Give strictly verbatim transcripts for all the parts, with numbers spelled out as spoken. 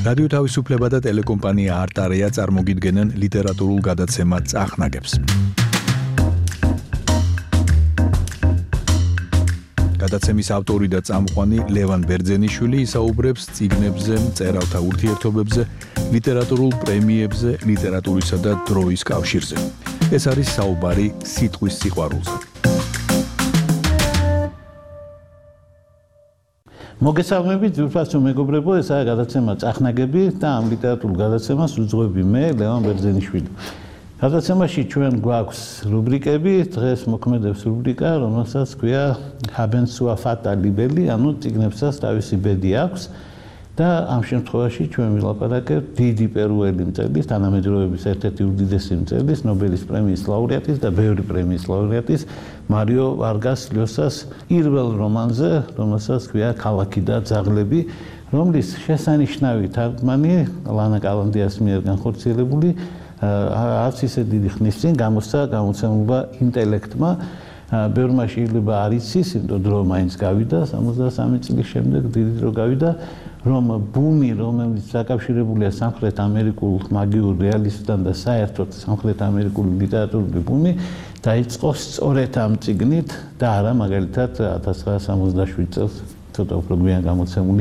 რადიო თავისუფლება და ტელეკომპანია არტარია წარმოგიდგენენ ლიტერატურულ გადაცემად წახნაგებს. გადაცემის ავტორი და წამყვანი ლევან ბერძენიშვილი ისაუბრებს წიგნებზე, მწერალთა ურთიერთობებზე, ლიტერატურულ პრემიებზე, ლიტერატურისა და დროის კავშირზე. ეს არის საუბარი სიტყვის სიყვარულზე. მოგესალმებით, ძვირფასო მეგობრებო, ესაა გადაცემა წახნაგები და ამ ლიტერატურულ გადაცემას უძღვები მე, ლევან ბერძენიშვილი. გადაცემაში ჩვენ გვაქვს რუბრიკები, დღეს მოქმედებს რუბრიკა, რომელსაც ქვია haben sua fata libelli, ანუ წიგნებსაც თავისი ბედი აქვს და ამ შემთხვევაში ჩვენ ვილაპარაკებთ დიდი პერუელი მწერლის, თანამედროვეების ერთ-ერთი უდიდესი მწერლის, ნობელის პრემიის ლაურეატის და ბევრი პრემიის ლაურეატის მარიო ვარგას ლიოსას პირველ რომანზე, რომელსაც ქვია ქალაქი და ძაღლები, რომლის შესანიშნავი თარგმანი ლანა კალანდიას მიერ განხორციელებული არც ისე დიდი ხნის წინ გამოსცა გამოცემულობა ინტელექტმა. ბევრმა შეიძლება არ იცის, იმიტომ რომ მაინც გავიდა სამოცდასამი წლის შემდეგ დიდი დრო გავიდა, რომ ბუმი, რომელიც დაკავშირებულია სამხრეთ ამერიკულ მაგიურ რეალიზმთან და საერთოდ სამხრეთ ამერიკული ლიტერატურული ბუმი დაიწყო სწორედ ამ წიგნით და არა მაგალითად ათას ცხრაასა სამოცდაშვიდ წელს ცოტა უფრო გვიან გამოცემული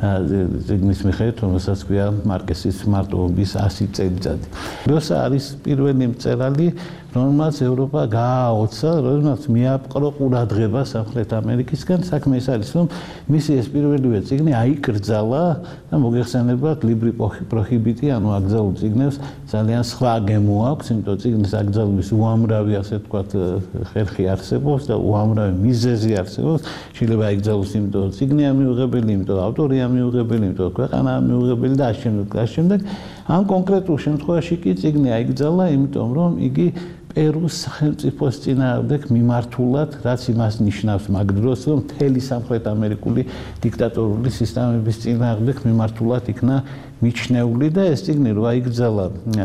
წიგნის მიხედვით, რომელსაც ქვია მარკესის მარტოობის ასი წელიწადი. ლიოსა არის პირველი მწერალი, რომელმაც ევროპა გააოცა, რომელმაც მიაპყრო ყურადღება სამხრეთ ამერიკისგან. საქმე ის არის, რომ მისი ეს პირველივე წიგნი აიკრძალა და მოგეხსენებათ ლიბრი პროჰიბიტი, ანუ აკრძალულ წიგნებს ძალიან სხვა გემო აქვს, იმიტომ წიგნის აკრძალვის უამრავი, ასე ვთქვათ, ხერხი არსებობს და უამრავი მიზეზი არსებობს. შეიძლება აიკრძალოს, იმიტომ რომ წიგნია მიუღებელი, იმიტომ რომ ავტორია მიუღებელი, იმიტომ რომ ქვეყანაა მიუღებელი და ასე შემდეგ და ასე შემდეგ. ამ კონკრეტულ შემთხვევაში კი წიგნი აიკრძალა, იმიტომ რომ იგი პერუს სახელმწიფოს წინააღმდეგ მიმართულად, რაც იმას ნიშნავს მაგ დროს, რომ მთელი სამხრეთ ამერიკული დიქტატორული სისტემების წინააღმდეგ მიმართულად იქნა მიჩნეული და ეს წიგნი რო აიკრძალა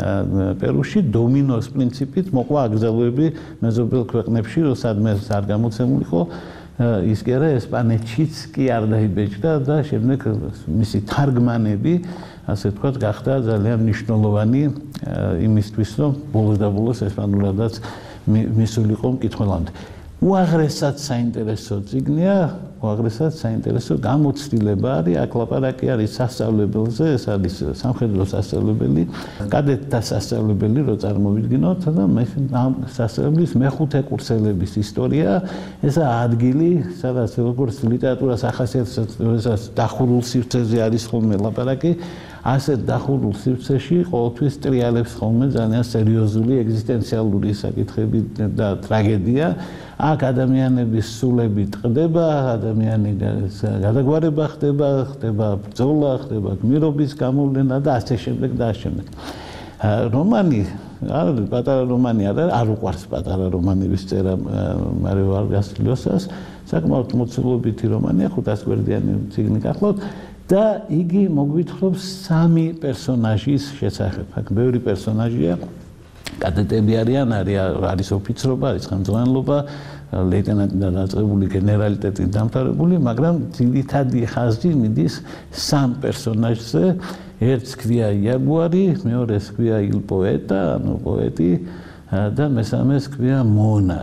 პერუში, დომინოს პრინციპით მოყვა აკრძალვები მეზობელ ქვეყნებში, რომ სადმე არ გამოცემული ხო, ის კი არა ესპანეთშიც კი არ დაიბეჭდა და შემდეგ მისი თარგმანები, ასე ვთქვათ, გახდა ძალიან მნიშვნელოვანი იმისთვის, რომ ბოლოს და ბოლოს ესპანურადაც მისულიყო მკითხველამდე. უაღრესად საინტერესო წიგნია, უაღრესად საინტერესო გამოცდილება არის, აქ ლაპარაკი არის სასწავლებელზე, ეს არის სამხედრო სასწავლებელი, კადეტთა სასწავლებელი, რო წარმოვიდგინოთ და ამ სასწავლებლის მეხუთე კურსელების ისტორია, ესა ადგილი, სადაც როგორც ლიტერატურას ახასიათებს დახურულ სივრცეზე არის ხოლმე ლაპარაკი, ასე დახურულ სივრცეში ყოველთვის ტრიალებს ხოლმე ძალიან სერიოზული ეგზისტენციალური საკითხები და ტრაგედია. აქ ადამიანების სულები ტყდება, ადამიანი გადაგვარება ხდება, ხდება ბრძოლა, ხდება გმირობის გამოვლენა და ასე შემდეგ და ასე შემდეგ. რომანი, არა პატარა რომანი არა, არ უყვარს პატარა რომანების წერა მარიო ვარგას ლიოსას, საკმაოდ მოცულობითი რომანია, ხუთას გვერდიანი წიგნი გახლავთ. და იგი მოგვითხრობს სამი პერსონაჟის შესახებ. აქ ბევრი პერსონაჟია, კადეტები არიან, არის ოფიცრობა, არის ხელმძღვანელობა, ლეიტენანტიდან დაწყებული გენერალიტეტით დამთავრებული, მაგრამ ძირითადი ხაზი მიდის სამ პერსონაჟზე. ერთს ქვია იაგუარი, მეორეს ქვია ილ პოეტა, ანუ პოეტი და მესამეს ქვია მონა.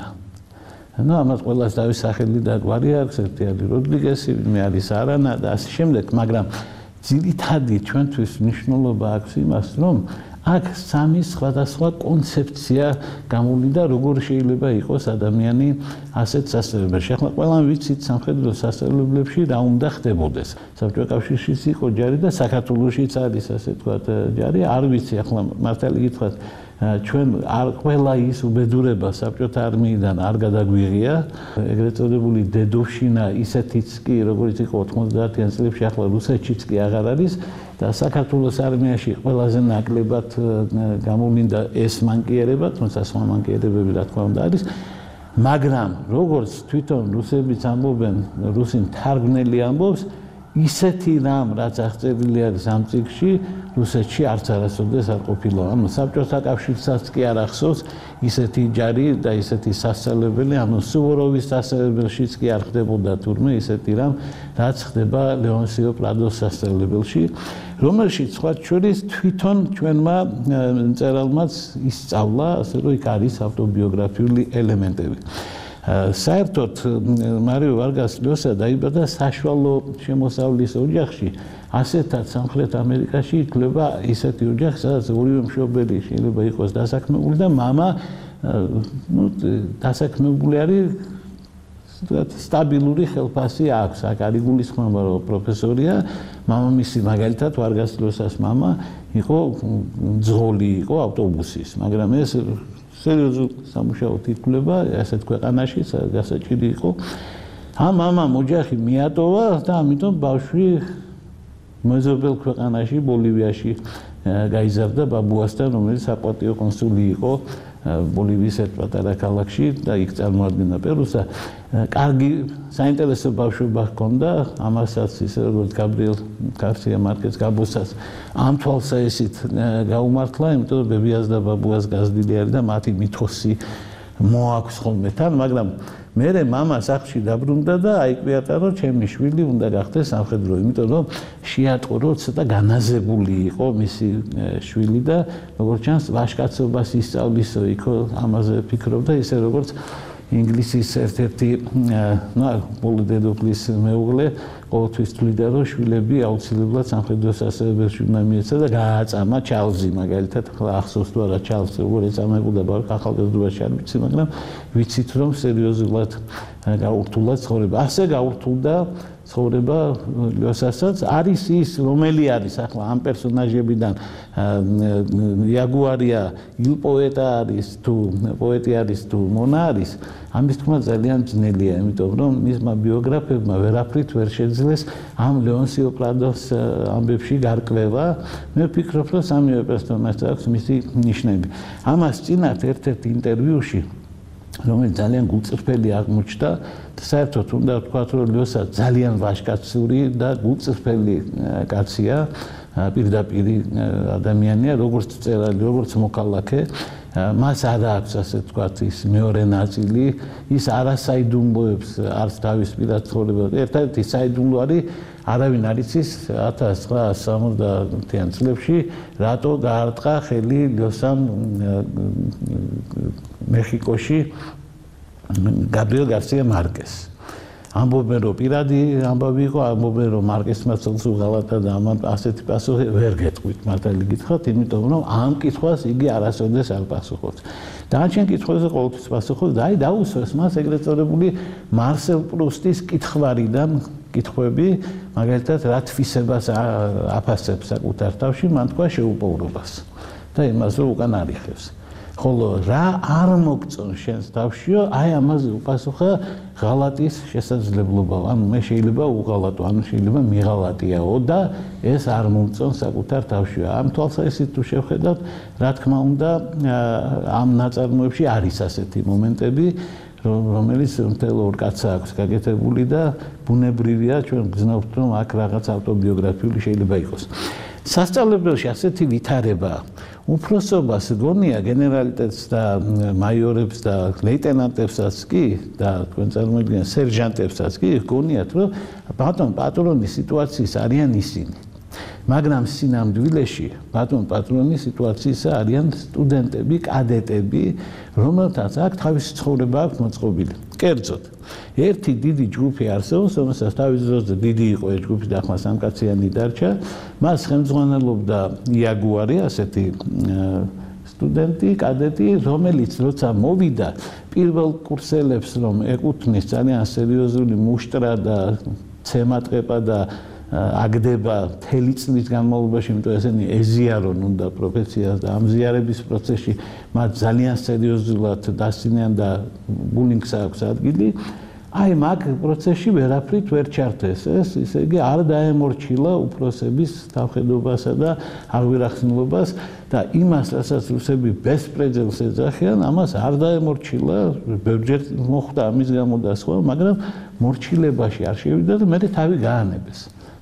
ну ამას ყველას დავის სახელი და გვარი აქვს, ერთი არის როდრიგესი, მე არის არანა და ასე შემდეგ, მაგრამ ძირითადი ჩვენთვის მნიშვნელობა აქვს იმას, რომ აქ სამი სხვადასხვა კონცეფცია გამოვლინდა, როგორ შეიძლება იყოს ადამიანი ასეთ სასწავლებელში. ახლა ყველამ ვიცით სამხედრო სასწავლებლებში რა უნდა ხდებოდეს. საბჭოთა კავშირშიც იყო ჯარი და საქართველოშიც არის, ასე ვთქვათ, ჯარი, არ ვიცი ახლა მართალი გითხრათ, ჩვენ არ ყველა ის უბედურება საბჭოთა არმიიდან არ გადაგვიღია, ეგრეთ წოდებული დედოვშინა ისეთიც კი, როგორც იყო ოთხმოცდაათიან წლებში, ახლა რუსეთშიც კი აღარ არის და საქართველოს არმიაში ყველაზე ნაკლებად გამოვლინდა ეს მანკიერება, თუმცა სხვა მანკიერებები რა თქმა უნდა არის, მაგრამ როგორც თვითონ რუსებიც ამბობენ, რუსი მთარგმნელი ამბობს, ისეთი რამ რაც აღწერილი არის ამ წიგნში რუსეთში არც არასოდეს არ ყოფილა. ანუ საბჭოთა კავშირსაც კი არ ახსოვს ისეთი ჯარი და ისეთი სასწავლებელი, ანუ სუვოროვის სასწავლებელშიც კი არ ხდებოდა თურმე ისეთი რამ, რაც ხდება ლეონსიო პრადოს სასწავლებელში, რომელშიც სხვა შორის თვითონ ჩვენმა მწერალმაც ისწავლა, ასე რომ იქ არის ავტობიოგრაფიული ელემენტები. საერთოდ მარიო ვარგას ლიოსა დაიბადა საშუალო შემოსავლის ოჯახში, ასეთად სამხრეთ ამერიკაში ითვლება ისეთი ოჯახი, სადაც ორივე მშობელი შეიძლება იყოს დასაქმებული და მამა ნუ დასაქმებული არის სტაბილური ხელფასი აქვს. აქ არ იგულისხმება რომ პროფესორია, მამამისი მაგალითად ვარგას ლიოსას მამა იყო ძღოლი იყო ავტობუსის, მაგრამ ეს სერიოზულ სამუშაოდ ითვლება ასეთ ქვეყანაში, გასაჭირი იყო. ამ მამამ ოჯახი მიატოვა და ამიტომ ბავშვი მეზობელ ქვეყანაში, ბოლივიაში გაიზარდა ბაბუასთან, რომელიც საპატიო კონსული იყო ბოლივიის ერთ პატარა ქალაქში და იქ წარმოადგენდა პერუსა. კარგი საინტერესო ბავშვობა ჰქონდა, ამასაც ისე როგორც გაბრიელ გარსია მარკეს გაბოსაც ამ თვალსაჩინით გაუმართლა, იმიტომ რომ ბებიას და ბაბუას გაზრდილი არის და მათი მითოსი მოაქვს ხოლმე თან, მაგრამ მერე მამა სახლში დაბრუნდა და აიკვიატა რომ ჩემი შვილი უნდა გახდეს სამხედრო, იმიტომ რომ შეატყო რომ ცოტა განაზებული იყო მისი შვილი და როგორც ჩანს ვაჟკაცობას ისწავლისო იქო ამაზე ფიქრობდა ისე როგორც ინგლისის ერთ-ერთი ნუ ბოლო დედოფლის მეუღლე ყოველთვის თვლიდა რომ შვილები აუცილებლად სამხედრო სასწავლებელში უნდა მიეცა და გააწამა ჩალზი მაგალითად ახლა ახსოვს თუ არა ჩალზი როგორ ეწამებოდა ახალგაზრდობაში არ ვიცი მაგრამ ვიცით რომ სერიოზულად გაურთულა ცხოვრება ასე გაურთულდა ცხოვრება ლიოსასაც არის ის რომელი არის ახლა ამ პერსონაჟებიდან იაგუარია ილ პოეტა არის თუ პოეტი არის თუ მონა არის ამის თქმა ძალიან ძნელია იმიტომ რომ მისმა ბიოგრაფებმა ვერაფრით ვერ შეძლეს ამ ლეონსიო პრადოს ამბებში გარკვევა მე ვფიქრობ რომ სამივე პერსონაჟს აქვს მისი ნიშნები ამას წინათ ერთ-ერთ ინტერვიუში რომელიც ძალიან გულწრფელი აღმოჩნდა და საერთოდ უნდა ვთქვათ რომ ლიოსა ძალიან ვაჟკაცური და გულწრფელი კაცია პირდაპირ ადამიანია როგორც წერალი როგორც მოქალაქე მას არ აქვს ასე ვთქვათ ის მეორე ნაწილი ის არასაიდუმლოებს არც თავის პირად ცხოვრებას ერთ-ერთი საიდუმლო არის არავინ არ იცის ათას ცხრაასი სამოცდაათიან წლებში რატო გაარტყა ხელი ლიოსამ მეხიკოში გაბრიელ გარსია მარკეს ამბობენ რომ პირადი ამბავი იყო ამბობენ რომ მარკესმა ცოლსუ ღალატა და ამან ასეთი პასუხი ვერ გეტყვით მართალი გითხრათ იმიტომ რომ ამ კითხვას იგი არასოდეს არ პასუხობს დანარჩენ კითხვებზე ყოველთვის პასუხობს და აი დაუსვეს მას ეგრეთ წოდებული მარსელ პრუსტის კითხვარიდან კითხვები მაგალითად რა თვისებას აფასებს საკუთარ თავში მან თქვა შეუპოვრობას და იმას რომ უკან არიხებს ხოლო რა არ მოგწონს შენს თავშიო აი ამაზე უპასუხა ღალატის შესაძლებლობა ანუ მე შეიძლება უღალატო ანუ შეიძლება მიღალატიაო და ეს არ მომწონს საკუთარ თავშიო ამ თვალსაზრისით თუ შევხედავთ რა თქმა უნდა ამ ნაწარმოებში არის ასეთი მომენტები რომელიც მთელ ორ კაცს აქვს გაკეთებული და ბუნებრივია ჩვენ გძნობთ რომ აქ რაღაც ავტობიოგრაფიული შეიძლება იყოს სასწავლებელში ასეთი ვითარება უფროსობას გონია გენერალიტეტს და მაიორებს და ლეიტენანტებსაც კი და თქვენ წარმოიდგინეთ სერჟანტებსაც კი გონიათ რომ ბატონ პატრონის სიტუაციის არიან ისინი მაგრამ სინამდვილეში ბატონ პატრონის სიტუაციის არიან სტუდენტები, კადეტები, რომელთაც აქ თავისი ცხოვრება აქვს მოწყობილი. კერძოდ, ერთი დიდი ჯგუფი არსებობს, რომელსაც თავის დროზე დიდი იყო ეს ჯგუფი და ახლა სამკაციანი დარჩა. მას ხელმძღვანელობდა იაგუარი, ასეთი სტუდენტი, კადეტი, რომელიც როცა მოვიდა პირველ კურსელებს რომ ეკუთვნის ძალიან სერიოზული მუშტრა და ცემატყეპა და აგდება მთელი წლის განმავლობაში, იმიტომ ესენი ეზიარონ უნდა პროფესიას და ამზიარების პროცესში მათ ძალიან სერიოზულად დასცინიან და ბულინგს აქვს ადგილი. აი მაგ პროცესში ვერაფრით ვერ ჩართეს ეს, ისე იგი არ დაემორჩილა უფროსების თავხედობასა და აღვირახსნილობას და იმას, რასაც რუსები ბესპრეძელს ეძახიან, ამას არ დაემორჩილა, ბევრჯერ მოხვდა ამის გამო და სხვა, მაგრამ მორჩილებაში არ შევიდა და მე თავი გაანებეს.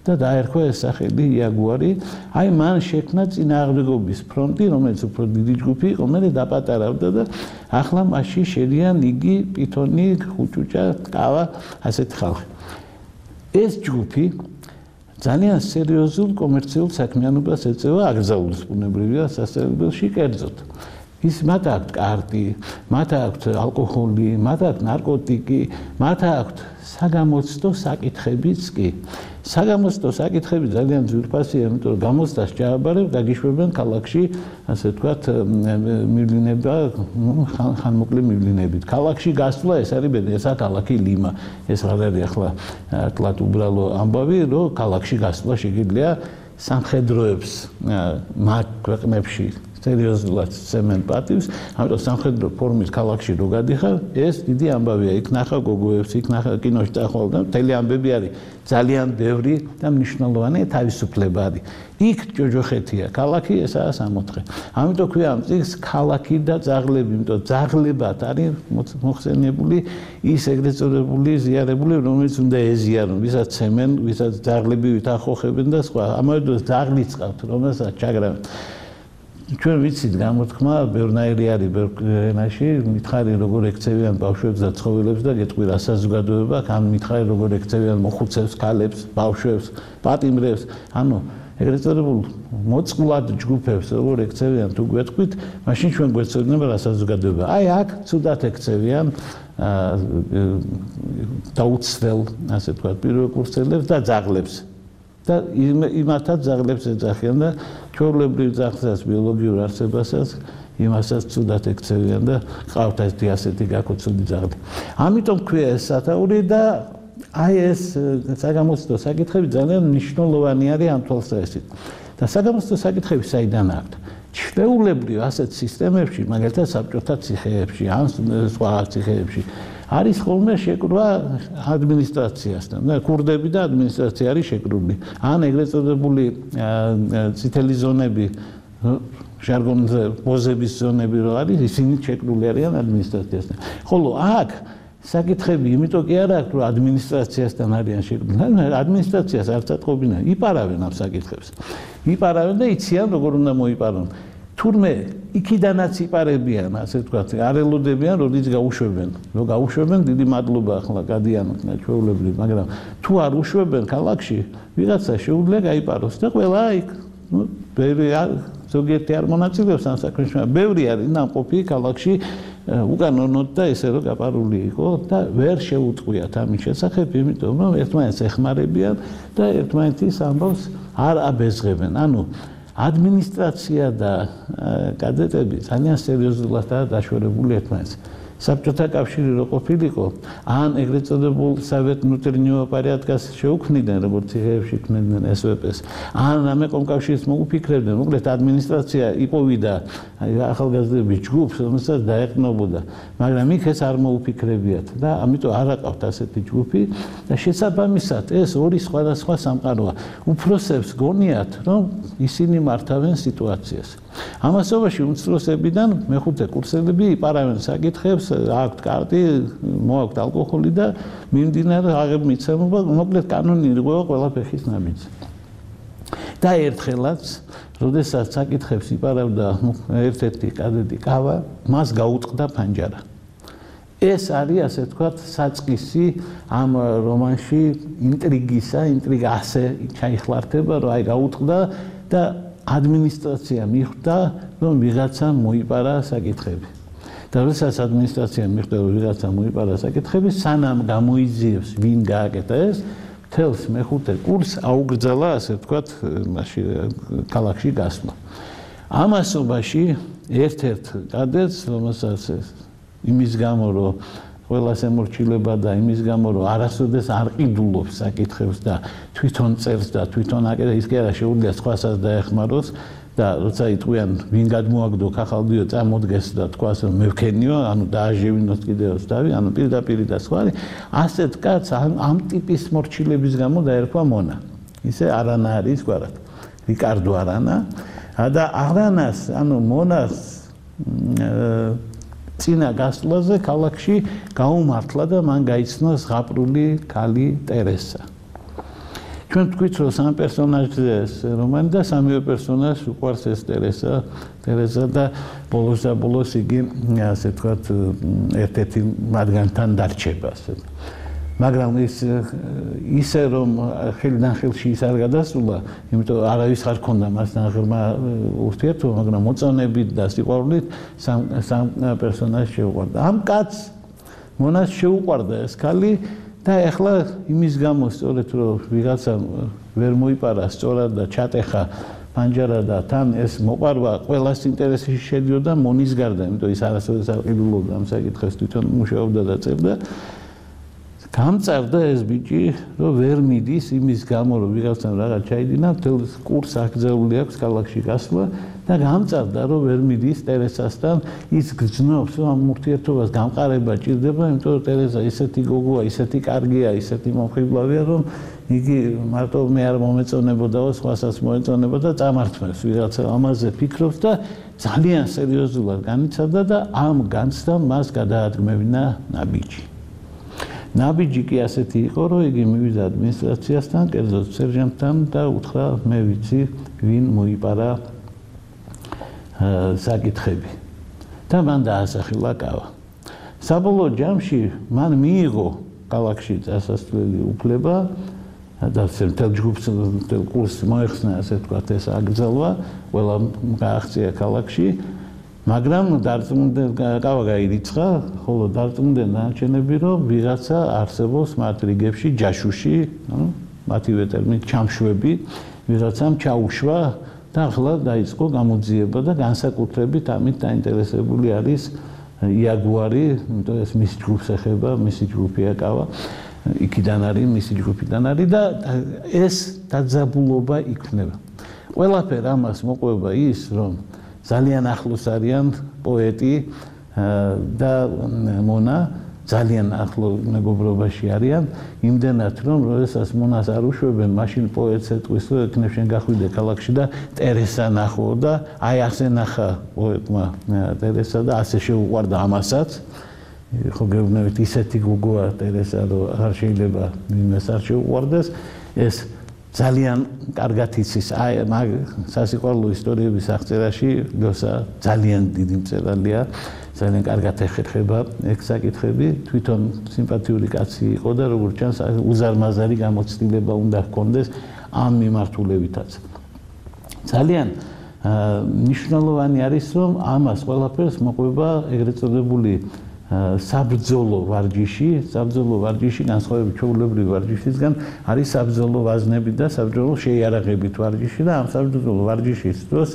და დაერქვა ეს სახელი იაგუარი. აი მან შექმნა წინააღმდეგობის ფრონტი, რომელიც უფრო დიდი ჯგუფი იყო, მერე დაპატარავდა და ახლა მასში შედიან იგი, პითონი, ხუჭუჭა, ტყავა, ასეთი ხალხი. ეს ჯგუფი ძალიან სერიოზულ კომერციულ საქმიანობას ეწევა აკრძალულს ბუნებრივია სასწავლებელში კერძოდ. ის მათ აქვთ კარტი, მათ აქვთ ალკოჰოლი, მათ აქვთ ნარკოტიკი, მათ აქვთ საგამოცდო საკითხებიც კი. საგამოცდო საკითხები ძალიან ძვირფასია, იმიტომ რომ გამოცდას ჩააბარებ, დაგიშვებენ ქალაქში, ასე ვთქვათ, მივლინება, ხანმოკლე მივლინებით. ქალაქში გასვლა ეს არის ბედი, ესა ქალაქი ლიმა. ეს არ არის ახლა თლათ უბრალო ამბავი, რომ ქალაქში გასვლა შეგიძლია სამხედროებს მათ ქვეყნებში სერიოზულად ცემენ პატივს, ამიტომ სამხედრო ფორმის ქალაქში რო გადიხარ, ეს დიდი ამბავია. იქ ნახა გოგოებს, იქ ნახა კინოში წახვალ და მთელი ამბები არის ძალიან ბევრი და მნიშვნელოვანი თავისუფლებადი. იქ ჯოჯოხეთია, ქალაქი ესაა სამოთხე. ამიტომ ქვია ამ წიგნს ქალაქი და ძაღლები, იმიტომ ძაღლებად არის მოხსენიებული ის ეგრეთ წოდებული ზიარებული, რომელიც უნდა ეზიარონ, ვისაც ცემენ, ვისაც ძაღლები ვითახოხებენ და სხვა. ამავე დროს ძაღლიც ყავთ, რომელსაც ჩაგრავენ. ჩვენ ვიცით გამოთქმა ბევრნაირი არის ბევრ ენაში, მითხარი როგორ ექცევიან ბავშვებს და ცხოველებს და გეტყვი რა საზოგადოება, ან მითხარი როგორ ექცევიან მოხუცებს, ქალებს, ბავშვებს, პატიმრებს, ანუ ეგრეთ წოდებულ მოწყვლად ჯგუფებს როგორ ექცევიან თუ გვეტყვით, მაშინ ჩვენ გვეცოდინება რა საზოგადოება. აი აქ ცუდად ექცევიან დაუცველ, ასე ვთქვათ, პირველკურსელებს და ძაღლებს. და იმათაც ძაღლებს ეძახიან და ჩვეულებრივ ძაღლსაც ბიოლოგიურ არსებასაც იმასაც ცუდად ექცევიან და ყავთ ესეთი ასეთი გაკოცული ძაღლი. ამიტომ ქვია ეს სათაური და აი ეს საგამოცდო საკითხები ძალიან მნიშვნელოვანი არის ამ თვალსაზრისით. და საგამოცდო საკითხები საიდან აქვთ? ჩვეულებრივ ასეთ სისტემებში, მაგალითად საბჭოთა ციხეებში, ან სხვა ციხეებში არის ხოლმე შეკრვა ადმინისტრაციასთან. და კურდები და ადმინისტრაცია არის შეკრული. ან ეგრეთ წოდებული წითელი ზონები, ჟარგონზე პოზების ზონები რო არის, ისინი შეკრული არიან ადმინისტრაციასთან. ხოლო აქ საკითხები იმიტომ კი არ აქვს, რომ ადმინისტრაციასთან არიან შეკრული. ადმინისტრაციას არც ატყობინან, იპარავენ ამ საკითხებს. იპარავენ და იციან როგორ უნდა მოიპარონ. თურმე იქიდანაც იპარებიან, ასე ვთქვათ, არ ელოდებიან, როდის გაუშვებენ. რო გაუშვებენ, დიდი მადლობა ახლა გადიან ჩვეულებრივ, მაგრამ თუ არ უშვებენ ქალაქში, ვიღაცა შეუძლია გაიპაროს და ყველა იქ, ნუ ბევრი ზოგიერთი არ მონაწილეობს ამ საქმეში, ბევრი არის ნამყოფი ქალაქში უკანონოდ და ესე რომ გაპარული იყო და ვერ შეუწყვიათ ამის შესახებ, იმიტომ რომ ერთმანეთს ეხმარებიან და ერთმანეთის ამბავს არ აბეზღებენ. ანუ ადმინისტრაცია და კადეტები ძალიან სერიოზულადაა დაშვერებული ერთმანეთს. საბჭოთა კავშირი რო ყოფილიყო, ან ეგრეთ წოდებულ სავეტ внутреннего порядка შეუქმნიდნენ, როგორც ციხეებში ქმნიდნენ ეს ვე პეს, ან რამე კომკავშირის მოუფიქრებდნენ, მოკლედ ადმინისტრაცია იპოვიდა ახალგაზრდების ჯგუფს, რომელსაც დაეყნობოდა, მაგრამ იქ ეს არ მოუფიქრებიათ და ამიტომ არ აყავთ ასეთი ჯგუფი და შესაბამისად ეს ორი სხვადასხვა სამყაროა. უფროსებს გონიათ, რომ ისინი მართავენ სიტუაციას. ამასობაში უმცროსებიდან მეხუთე კურსელები იპარავენ საკითხებს, აქვთ კარტი, მოაქვთ ალკოჰოლი და მიმდინარე აღებ მიცემობა, მოკლედ კანონი იყო ყველა ფეხის ნაბიჯი. და ერთხელაც, როდესაც საკითხებს იპარავდა ერთ-ერთი კადეტი კავა, მას გაუწყდა ფანჯარა. ეს არის, ასე ვთქვათ, საწყისი ამ რომანში ინტრიგისა, ინტრიგა ასე ჩაიხლართება, რომ აი გაუწყდა და ადმინისტრაცია მიხვდა, რომ ვიღაცა მოიპარა საკითხები. და როდესაც ადმინისტრაცია მიხვდა, რომ ვიღაცა მოიპარა საკითხები, სანამ გამოიძიებს, ვინ გააკეთა ეს, მთელს მეხუთე კურსს აუგრძალა, ასე ვთქვათ, მაშინ ქალაქში გასვლა. ამასობაში ერთ-ერთ კადეტს, რომელსაც იმის გამო, რომ ყველას ემორჩილება და იმის გამო, რომ არასოდეს არ ყიდულობს საკითხებს და თვითონ წერს და თვითონ აკეთებს, ის კი არა შეუძლია სხვასაც დაეხმაროს და როცა იტყვიან, ვინ გადმოაგდო ხახალდიო, წამოდგეს და თქვას, რომ მე ვქენიო, ანუ დააჟევინოთ კიდევ დავი, ანუ პირდაპირ და სხვა. ასეთ კაცს ამ ტიპის მორჩილების გამო დაერქვა მონა. ისე არანა არის გვარად. რიკარდო არანა და არანას, ანუ მონას წინა გასვლაზე ქალაქში გაუმართლა და მან გაიცნო ზღაპრული ქალი ტერესა. ჩვენ თქვით რომ სამ პერსონაჟზე ეს რომანი და სამივე პერსონაჟს უყვარს ეს ტერესა, ტერესა და ბოლოს და ბოლოს იგი ასე ვთქვათ ერთ-ერთი მათგანთან დარჩება ასე. მაგრამ ის ისე რომ ხელიდან ხელში ის არ გადასულა, იმიტომ არავის არ ქონდა მასთან ღრმა ურთიერთობა, მაგრამ მოწონებით და სიყვარულით სამ სამ პერსონაჟს შეუყვარდა. ამ კაცს მონას შეუყვარდა ეს ქალი და ეხლა იმის გამო სწორედ რომ ვიღაცა ვერ მოიპარა სწორად და ჩატეხა პანჯარა და თან ეს მოყარვა ყველას ინტერესში შედიოდა მონის გარდა, იმიტომ ის არასოდეს არ ყიდულობდა ამ საკითხებს, თვითონ მუშაობდა და წერდა. გამწარდა ეს ბიჭი, რომ ვერ მიდის იმის გამო, რომ ვიღაცამ რაღაც ჩაიდინა, მთელ კურსს აკრძალული აქვს ქალაქში გასვლა და გამწარდა, რომ ვერ მიდის ტერესასთან, ის გრძნობს, რომ ამ ურთიერთობას გამყარება ჭირდება, იმიტომ რომ ტერესა ისეთი გოგოა, ისეთი კარგია, ისეთი მომხიბლავია, რომ იგი მარტო მე არ მომეწონებოდაო, სხვასაც მოეწონებოდა და წამართმევს ვიღაცა ამაზე ფიქრობს და ძალიან სერიოზულად განიცადა და ამ განცდამ მას გადაადგმევინა ნაბიჯი. ნაბიჯი კი ასეთი იყო, რომ იგი მივიდა ადმინისტრაციასთან, კერძოდ სერჟანტთან და უთხრა, მე ვიცი, ვინ მოიპარა საკითხები. და მან დაასახელა კავა. საბოლოო ჯამში მან მიიღო ქალაქში წასასვლელი უფლება და მთელ ჯგუფს, მთელ კურსს მოეხსნა, ასე ვთქვათ, ეს აკრძალვა, ყველა გააღწია ქალაქში. მაგრამ დარწმუნდნენ კავა გაირიცხა, ხოლო დარწმუნდნენ ნაჩვენები, რომ ვიღაცა არსებობს მათ რიგებში ჯაშუში, მათივე ტერმინით ჩამშვები, ვიღაცამ ჩაუშვა და ახლა დაიწყო გამოძიება და განსაკუთრებით ამით დაინტერესებული არის იაგუარი, იმიტომ ეს მის ჯგუფს ეხება, მისი ჯგუფია კავა, იქიდან არის, მისი ჯგუფიდან არის და ეს დაძაბულობა იქნება. ყველაფერ ამას მოყვება ის, რომ ძალიან ახლოს არიან პოეტი და მონა, ძალიან ახლო მეგობრობაში არიან, იმდენად რომ როდესაც მონას არ უშვებენ, მაშინ პოეტს ეტყვის, რომ ეკნებ შენ გახვიდე ქალაქში და ტერესა ნახო და აი ასე ნახა პოეტმა ტერესა და ასე შეუყვარდა ამასაც. ხო გეუბნებით ისეთი გოგოა ტერესა, რომ არ შეიძლება ვინმეს არ შეუყვარდეს, ეს ძალიან კარგად იცის აი მაგ სასიყვარულო ისტორიების აღწერაში ლოსა ძალიან დიდი მწერალია, ძალიან კარგად ეხერხება ეგ საკითხები, თვითონ სიმპათიური კაცი იყო და როგორც ჩანს უზარმაზარი გამოცდილება უნდა ჰქონდეს ამ მიმართულებითაც. ძალიან მნიშვნელოვანი არის, რომ ამას ყველაფერს მოყვება ეგრეთ წოდებული საბრძოლო ვარჯიში, საბრძოლო ვარჯიში განსხვავებით ჩვეულებრივი ვარჯიშისგან არის საბრძოლო ვაზნები და საბრძოლო შეიარაღებით ვარჯიში და ამ საბრძოლო ვარჯიშის დროს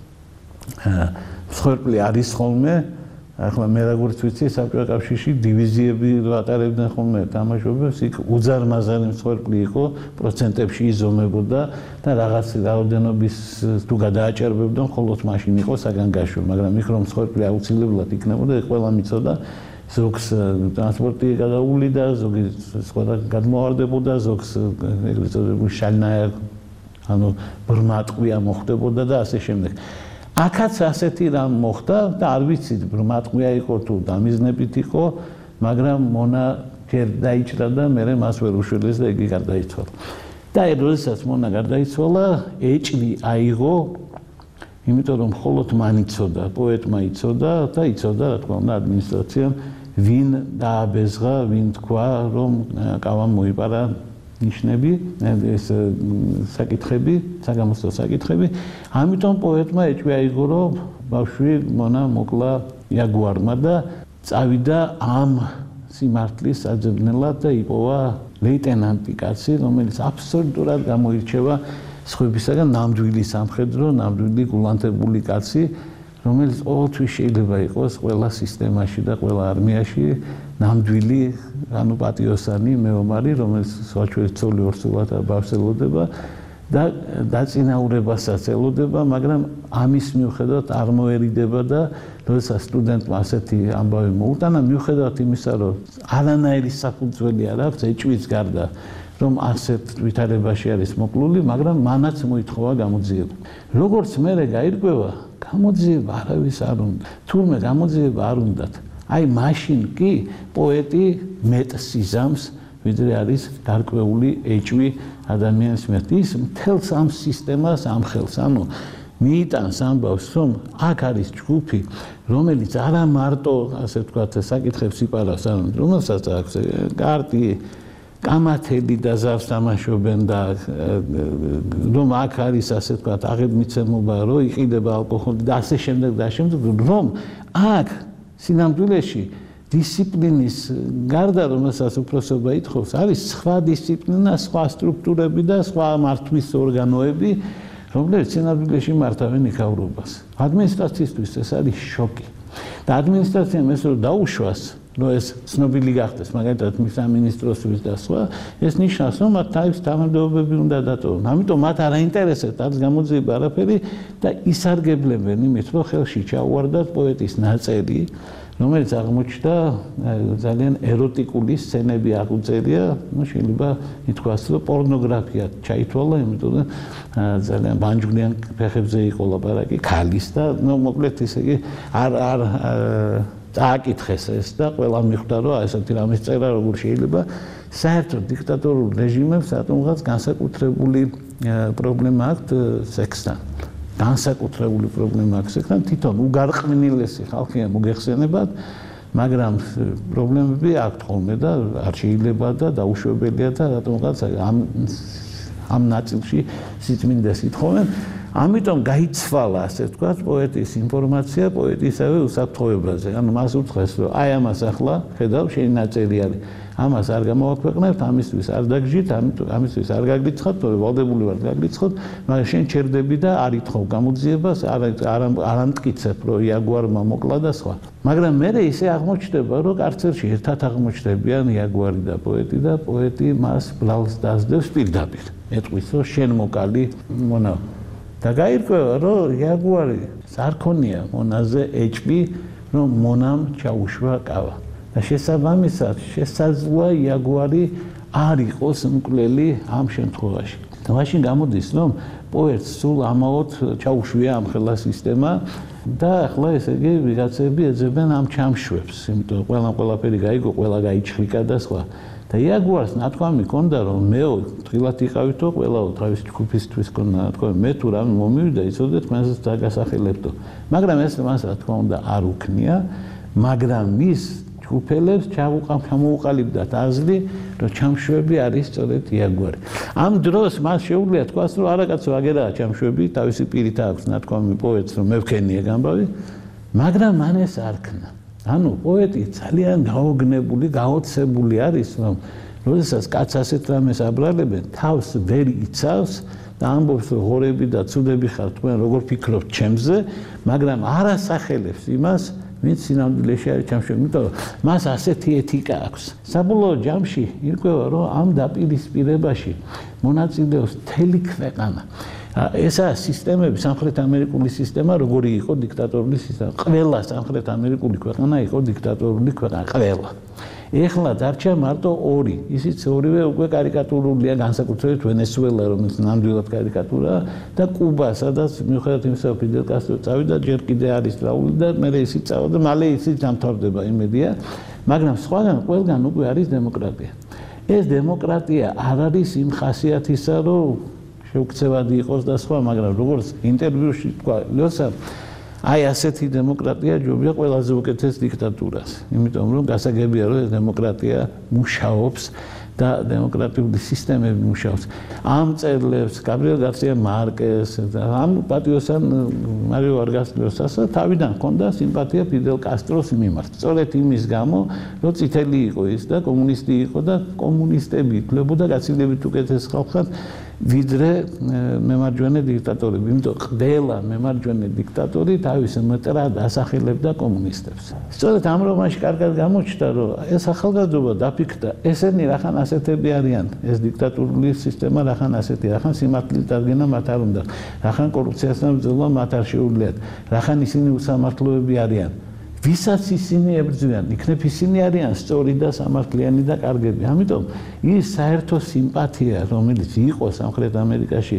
მსხვერპლი არის ხოლმე, ახლა მე როგორც ვიცი, საბჭოთა კავშირში დივიზიები ვატარებდნენ ხოლმე თამაშობებს, იქ უზარმაზარი მსხვერპლი იყო, პროცენტებში იზომებოდა და რაღაც რაოდენობის თუ გადააჭერბებდნენ, მხოლოდ მაშინ იყო საგანგაშო, მაგრამ იქ რომ მსხვერპლი აუცილებლად იქნებოდა, ყველა მიცოდა ზოგს ტრანსპორტი გადაუვლიდა, ზოგი სხვა გადმოვარდებოდა, ზოგს ეგრეთ წოდებული შალნაია, ანუ ბრმატყვია მოხდებოდა და ასე შემდეგ. აქაც ასეთი რამ მოხდა და არ ვიცით ბრმატყვია იყო თუ დამიზნებით იყო, მაგრამ მონა ჯერ დაიჭრა და მე მას ვერ უშველეს და იგი გარდაიცვალა. და როდესაც მონა გარდაიცვალა, ეჭვი აიღო, იმიტომ რომ მხოლოდ მან იცოდა, პოეტმა იცოდა და იცოდა, რა თქმა უნდა, ადმინისტრაციამ, ვინ დააბეზღა, ვინ თქვა, რომ კავამ მოიპარა ნიშნები, ეს საკითხები, საგამოსტო საკითხები. ამიტომ პოეტმა ეჭვი აიღო, რომ ბავშვი მონა მოკლა იაგუარმა და წავიდა ამ სიმართლის საძებნელად და იპოვა ლეიტენანტი კაცი, რომელიც აბსოლუტურად გამოირჩევა სხვებისაგან, ნამდვილი სამხედრო, ნამდვილი გულანთებული კაცი, რომელიც ყოველთვის შეიძლება იყოს ყველა სისტემაში და ყველა არმიაში ნამდვილი, ანუ პატიოსანი, მეომარი, რომელიც საჩვენე ცოლი ორსულად ბავშვს ელოდება და დაწინაურებასაც ელოდება, მაგრამ ამის მიუხედავად არ მოერიდება და როდესაც სტუდენტმა ასეთი ამბავი მოუტანა, მიუხედავად იმისა, რომ არანაირი საფუძველი არ აქვს ეჭვის გარდა, რომ ასეთ ვითარებაში არის მოკლული, მაგრამ მანაც მოითხოვა გამოძიება. როგორც მერე გაირკვევა, გამოძიება არავის არ უნდა. თურმე გამოძიება არ უნდათ. აი მაშინ კი პოეტი მეტ სიზამს ვიდრე არის გარკვეული ეჭვი ადამიანის მიმართ. ის მთელს ამ სისტემას ამხელს, ანუ მიიტანს ამბავს, რომ აქ არის ჯგუფი, რომელიც არა მარტო, ასე ვთქვათ, საკითხებს იპარავს, ანუ რომელსაც აქვს კარტი, კამათელი და ზავს თამაშობენ და რომ აქ არის, ასე ვთქვათ, აღებმიცემობა, რომ იყიდება ალკოჰოლი და ასე შემდეგ და შემდეგ, რომ აქ სინამდვილეში დისციპლინის გარდა, რომელსაც უფროსობა ითხოვს, არის სხვა დისციპლინა, სხვა სტრუქტურები და სხვა მართვის ორგანოები, რომლებიც სინამდვილეში მართავენ იქაურობას. ადმინისტრაციისთვის ეს არის შოკი. და ადმინისტრაციამ ეს რომ დაუშვას, რომ ეს ცნობილი გახდეს, მაგალითად მის სამინისტროსთვის და სხვა, ეს ნიშნავს, რომ მათ თავის თანამდებობები უნდა დატოვონ. ამიტომ მათ არ აინტერესებთ არის გამოძიება არაფერი და ისარგებლებენ იმით, რომ ხელში ჩაუვარდათ პოეტის ნაწერი, რომელიც აღმოჩნდა ძალიან ეროტიკული სცენები აღუწერია, ну შეიძლება ითქვას, რომ პორნოგრაფია ჩაითვალა, იმიტომ რომ ძალიან ბანჯგვლიან ფეხებზე იყო ლაპარაკი ქალის და ну მოკლედ ისე იგი არ არ წააკითხეს ეს და ყველა მიხვდა, რომ ესეთი რამის წერა როგორ შეიძლება საერთოდ დიქტატორულ რეჟიმებს რატომღაც განსაკუთრებული პრობლემა აქვთ სექსთან. განსაკუთრებული პრობლემა აქვს სექსთან, თვითონ უგარყვნილესი ხალხია მოგეხსენებათ, მაგრამ პრობლემები აქვთ ხოლმე და არ შეიძლება და დაუშვებელია და რატომღაც ამ ამ ნაწილში სიწმინდეს ითხოვენ. ამიტომ გაიცვალა, ასე ვთქვათ, პოეტის ინფორმაცია პოეტისავე უსაფრთხოებაზე. ანუ მას უთხრეს, რომ აი ამას ახლა ხედავ, შენი ნაწერი არის. ამას არ გამოვაქვეყნებთ, ამისთვის არ დაგჟით, ამისთვის არ გაგლიცხოთ, თორე ვალდებული ვარ გაგლიცხოთ, მაგრამ შენ ჩერდები და არ ითხოვ გამოძიებას, არ არ ამტკიცებ, რომ იაგუარმა მოკლა და სხვა. მაგრამ მე ისე აღმოჩნდება, რომ კარცერში ერთად აღმოჩნდებიან იაგუარი და პოეტი და პოეტი მას ბლალს დასდევს პირდაპირ. ეტყვის, რომ შენ მოკალი მონა და გაირკვევა, რომ იაგუარი სარქონია მონაზე ეჭვი, რომ მონამ ჩაუშვა კავა. და შესაბამისად შესაძლოა იაგუარი არ იყოს მკვლელი ამ შემთხვევაში. და მაშინ გამოდის, რომ პოეტს სულ ამაოდ ჩაუშვია ამ ხელა სისტემა და ახლა ესე იგი ვიღაცები ეძებენ ამ ჩამშვებს, იმიტომ რომ ყველა ყველაფერი გაიგო, ყველა გაიჩხლიკა და სხვა. და იაგუარს ნათქვამი ჰქონდა, რომ მეო თილად იყავითო, ყველაო თავის ჯგუფისთვის ჰქონდა ნათქვამი, მე თუ რამე მომივიდა, იცოდე თქვენსაც დაგასახელებდო. მაგრამ ეს მას რა თქმა უნდა არ უქნია, მაგრამ მის ჯგუფელებს ჩამოუყალიბდათ აზრი, რომ ჩამშვები არის სწორედ იაგუარი. ამ დროს მას შეუძლია თქვას, რომ არაკაცო აგერაა ჩამშვები, თავისი პირით აქვს ნათქვამი პოეტს, რომ მე ვქენია გამბავი, მაგრამ მან ეს არ ქნა. ანუ პოეტი ძალიან გაოგნებული, გაოცებული არის, რომ როდესაც კაცს ასეთ რამეს აბრალებენ, თავს ვერ იცავს და ამბობს, რომ ღორები და ცუდები ხართ, თქვენ როგორ ფიქრობთ ჩემზე, მაგრამ არ ასახელებს იმას, ვინც სინამდვილეში არის ჩამშვები, იმიტომ რომ მას ასეთი ეთიკა აქვს. საბოლოო ჯამში ირკვევა, რომ ამ დაპირისპირებაში მონაწილეობს მთელი ქვეყანა. ესაა სისტემები, სამხრეთ ამერიკული სისტემა, როგორი იყო დიქტატორული სისტემა. ყველა სამხრეთ ამერიკული ქვეყანა იყო დიქტატორული ქვეყანა, ყველა. ეხლა დარჩა მარტო ორი, ისიც ორივე უკვე კარიკატურულია, განსაკუთრებით ვენესუელა, რომელიც ნამდვილად კარიკატურაა და კუბა, სადაც მიუხედავად იმისა, რომ ფიდელ კასტრო წავიდა, ჯერ კიდე არის ტრაული და მერე ისიც წავა და მალე ისიც დამთავრდება იმედია, მაგრამ სხვაგან ყველგან უკვე არის დემოკრატია. ეს დემოკრატია არ არის იმ ხასიათისა, რომ შეუქცევადი იყოს და სხვა, მაგრამ როგორც ინტერვიუში თქვა ლოსა, აი ასეთი დემოკრატია ჯობია ყველაზე უკეთეს დიქტატურას. იმიტომ რომ გასაგებია, რომ ეს დემოკრატია მუშაობს და დემოკრატიული სისტემები მუშაობს. ამ წერლებს გაბრიელ გარსია მარკეს, ამ პატიოსან მარიო ვარგას ლიოსასა თავიდან ჰქონდა სიმპათია ფიდელ კასტროს მიმართ. სწორედ იმის გამო, რომ წითელი იყო ის და კომუნისტი იყო და კომუნისტები ითვლებოდა გაცილებით უკეთეს ხალხად, ვიდრე მემარჯვენე დიქტატორები. იმიტომ ყველა მემარჯვენე დიქტატორი თავის მტრად ასახელებდა კომუნისტებს. სწორედ ამ რომანში კარგად გამოჩნდა, რომ ეს ახალგაზრდობა დაფიქრდა, ესენი რახან ასეთები არიან, ეს დიქტატურული სისტემა რახან ასეთი, რახან სიმართლით დადგენა მათ არ უნდა, რახან კორუფციასთან ბრძოლა მათ არ შეუძლიათ, რახან ისინი უსამართლოები არიან. ვისაც ისინი ებრძვიან, იქნებ ისინი არიან სწორი და სამართლიანი და კარგები. ამიტომ ის საერთო სიმპათია, რომელიც იყო სამხრეთ ამერიკაში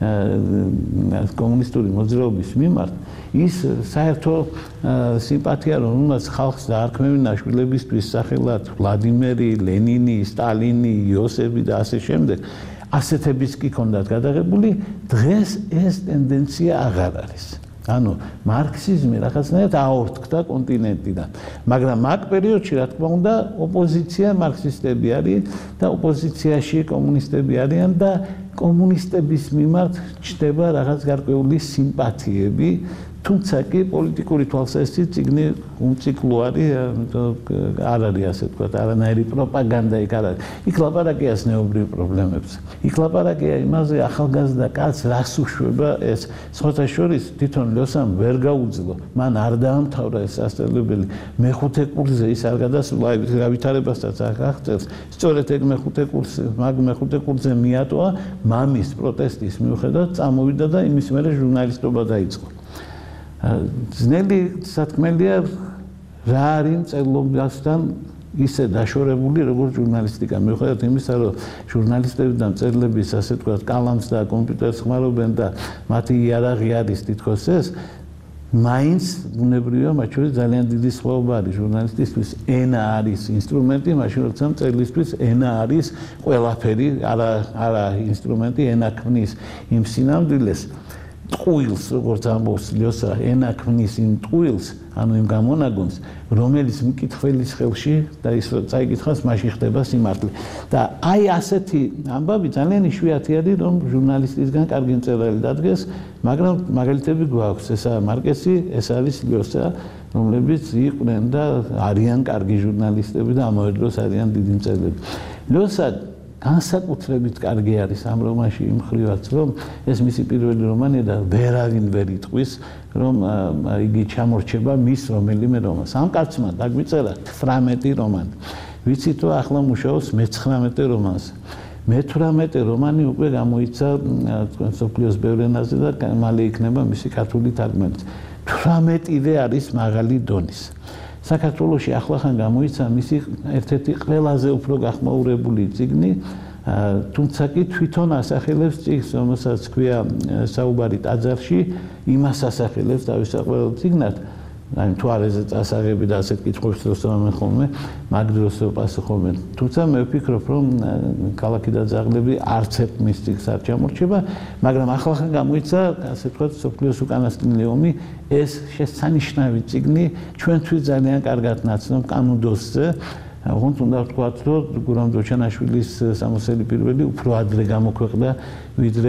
კომუნისტური მოძრაობის მიმართ, ის საერთო სიმპათია, რომელსაც ხალხს დაარქმევინა შვილებისთვის სახელად ვლადიმერი, ლენინი, სტალინი, იოსები და ასე შემდეგ, ასეთებიც კი ქონდათ გადაღებული, დღეს ეს ტენდენცია აღარ არის. ანუ მარქსიზმი რაღაცნაირად აორთქდა კონტინენტიდან. მაგრამ მაგ პერიოდში, რა თქმა უნდა, ოპოზიცია მარქსისტები არის და ოპოზიციაში კომუნისტები არიან და კომუნისტების მიმართ ჩნდება რაღაც გარკვეული სიმპათიები, თუმცა კი პოლიტიკური თვალსაზრისით წიგნი უმციკლო არის, არ არის ასე თქვა, არანაირი პროპაგანდა იქ არ არის. იქ ლაპარაკია ზნეობრივ პრობლემებზე. იქ ლაპარაკია იმაზე, ახალგაზრდა კაცს რას უშვება ეს. სხვათა შორის თვითონ ლოსამ ვერ გაუძლო, მან არ დაამთავრა ეს სასწავლებელი. მეხუთე კურსზე ის არ გადასულა, გავითარებასაც აღწევს. სწორედ ეგ მეხუთე კურსზე, მაგ მეხუთე კურსზე მიატოვა, მამის პროტესტის მიუხედავად წამოვიდა და იმის მერე ჟურნალისტობა დაიწყო. ძნელი სათქმელია რა არის მწერლობასთან ისე დაშორებული როგორც ჟურნალისტიკა. მიუხედავად იმისა, რომ ჟურნალისტები და მწერლების ასე თქვა კალამს და კომპიუტერს ხმარობენ და მათი იარაღი არის თითქოს ეს, მაინც ბუნებრივია მათ შორის ძალიან დიდი სხვაობა არის. ჟურნალისტისთვის ენა არის ინსტრუმენტი, მაშინ როცა მწერლისთვის ენა არის ყველაფერი, არა არა ინსტრუმენტი, ენა ქმნის იმ სინამდვილეს. ტყუილს, როგორც ამბობს ლიოსა, ენა ქმნის იმ ტყუილს, ანუ იმ გამონაგონს, რომელიც მკითხველის ხელში და ის რო წაიკითხავს, მაშინ ხდება სიმართლე. და აი ასეთი ამბავი ძალიან იშვიათი არის, რომ ჟურნალისტისგან კარგი მწერალი დადგეს, მაგრამ მაგალითები გვაქვს, ესაა მარკესი, ეს არის ლიოსა, რომლებიც იყვნენ და არიან კარგი ჟურნალისტები და ამავე დროს არიან დიდი მწერლები. ლიოსა განსაკუთრებით კარგი არის ამ რომანში იმ მხრივაც, რომ ეს მისი პირველი რომანია და ვერავინ ვერ იტყვის, რომ იგი ჩამორჩება მის რომელიმე რომანს. ამ კაცმა დაგვიწერა თვრამეტი რომანი. ვიცით, რომ ახლა მუშაობს მეცხრამეტე რომანზე. მეთვრამეტე რომანი უკვე გამოიცა მსოფლიოს ბევრ ენაზე და მალე იქნება მისი ქართული თარგმანიც. თვრამეტივე არის მაღალი დონის. საქართველოში ახლახან გამოიცა მისი ერთ-ერთი ყველაზე უფრო გახმაურებული წიგნი, თუმცა კი თვითონ ასახელებს წიგნს, რომელსაც ქვია საუბარი ტაძარში, იმას ასახელებს თავისაყრელ წიგნად. აი თუ არ ეს წასაღები და ასეთ კითხვებს როსამენ ხოლმე, მაგ დროს პასუხობენ. თუმცა მე ვფიქრობ, რომ ქალაქი და ძაღლები არც ერთ მის წიგნს არ ჩამორჩება, მაგრამ ახლახან გამოიცა, ასე ვთქვათ, სოფლიოს უკანასკნელი ომი, ეს შესანიშნავი წიგნი ჩვენთვის ძალიან კარგად ნაცნობ კანუდოსზე. ოღონდ უნდა ვთქვათ, რომ გურამ დოჩანაშვილის სამოსელი პირველი უფრო ადრე გამოქვეყნდა, ვიდრე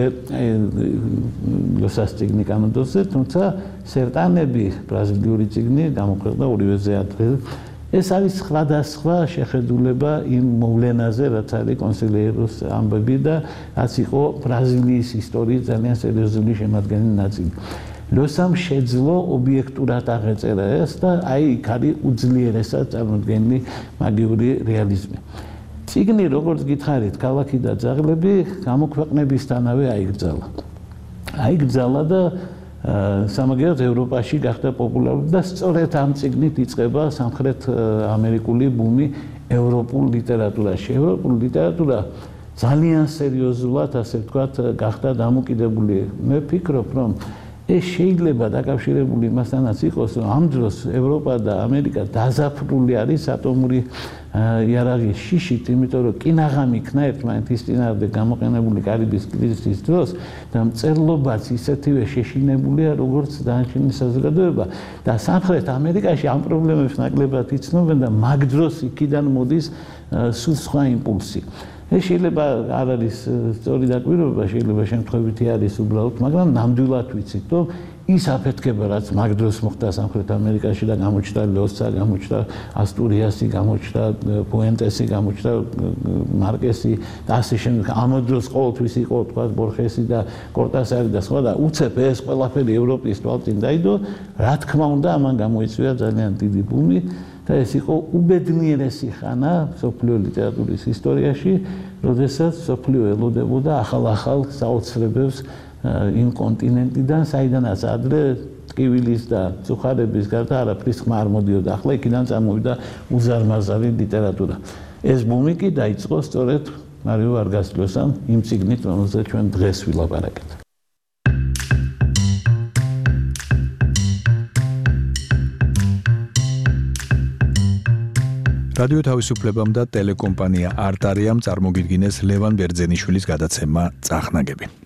ლოსას წიგნი კანუდოსზე, თუმცა სერტანები, ბრაზილიური წიგნი გამოქვეყნდა ორივეზე ადრე. ეს არის სხვადასხვა შეხედულება იმ მოვლენაზე, რაც არის კონსილიეროს ამბები და რაც იყო ბრაზილიის ისტორიის ძალიან სერიოზული შემადგენელი ნაწილი. ლოსამ შეძლო ობიექტურად აღეწერა ეს და აი იქ არის უძლიერესად წარმოდგენილი მაგიური რეალიზმი. წიგნი, როგორც გითხარით, ქალაქი და ძაღლები გამოქვეყნებისთანავე აიგრძალა. აიგრძალა და სამაგიეროდ ევროპაში გახდა პოპულარული და სწორედ ამ წიგნით იწყება სამხრეთ ამერიკული ბუმი ევროპულ ლიტერატურაში. ევროპული ლიტერატურა ძალიან სერიოზულად, ასე ვთქვათ, გახდა დამოკიდებული. მე ვფიქრობ, რომ ეს შეიძლება დაკავშირებული იმასთანაც იყოს, რომ ამ დროს ევროპა და ამერიკა დაზაფრული არის ატომური იარაღის შიშით, იმიტომ რომ კინაღამ იქნა ერთმანეთის წინააღმდეგ გამოყენებული კარიბის კრიზისის დროს და მწერლობაც ისეთივე შეშინებულია, როგორც დანარჩენი საზოგადოება და სამხრეთ ამერიკაში ამ პრობლემებს ნაკლებად იცნობენ და მაგ დროს იქიდან მოდის სულ სხვა იმპულსი. ეს შეიძლება არ არის სწორი დაკვირვება, შეიძლება შემთხვევითი არის უბრალოდ, მაგრამ ნამდვილად ვიცით, რომ ის აფეთქება, რაც მაგ დროს მოხდა სამხრეთ ამერიკაში და გამოჩნდა ლოსა, გამოჩნდა ასტურიასი, გამოჩნდა პუენტესი, გამოჩნდა მარკესი და ასე შემდეგ. ამ დროს ყოველთვის იყო, თქვა, ბორხესი და კორტასარი და სხვა და უცებ ეს ყველაფერი ევროპის თვალწინ დაიდო, რა თქმა უნდა, ამან გამოიწვია ძალიან დიდი ბუმი. და ეს იყო უბედნიერესი ხანა სოფლიო ლიტერატურის ისტორიაში, როდესაც სოფლიო ელოდებოდა ახალ-ახალ საოცრებებს იმ კონტინენტიდან, საიდანაც ადრე ტკივილის და წუხარების გარდა არაფრის ხმა არ მოდიოდა. ახლა იქიდან წამოვიდა უზარმაზარი ლიტერატურა. ეს ბუმი კი დაიწყო სწორედ მარიო ვარგას ლიოსამ იმ წიგნით, რომელზეც ჩვენ დღეს ვილაპარაკეთ. რადიო თავისუფლებამ და ტელეკომპანია არტარიამ წარმოგიდგინეს ლევან ბერძენიშვილის გადაცემა წახნაგები.